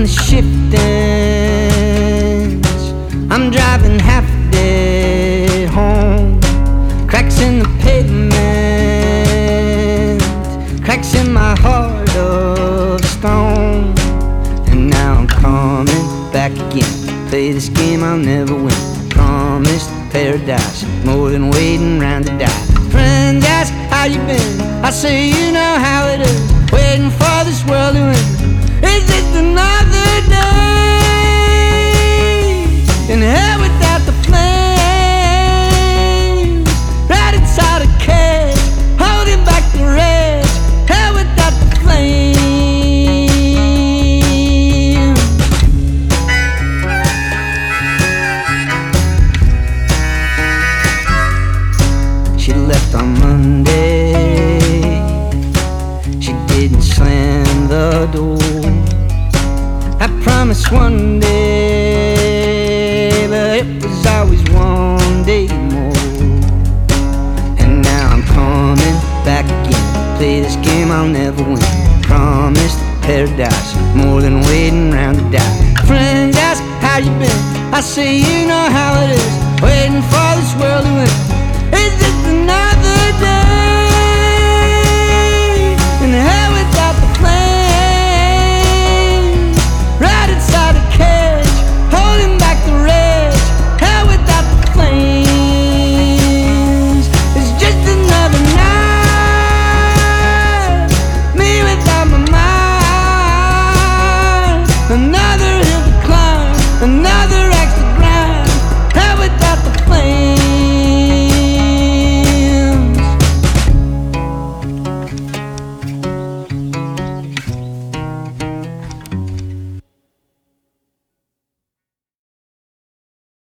the shift ends. I'm driving half dead home. Cracks in the pavement, cracks in my heart of stone. And now I'm coming back again, play this game I'll never win. Promised paradise, more than waiting round to die. Friends ask how you been, I say you know how it is. Waiting for this world to end. Is it another day in hell without the flame? Right inside a cage, holding back the rage. Hell without the flame. She left on Monday. She didn't slam the door. I promised one day, but it was always one day more. And now I'm coming back again, play this game I'll never win. Promised paradise, more than waiting round to die. Friends ask how you been, I say you know how it is. Waiting for this world to end.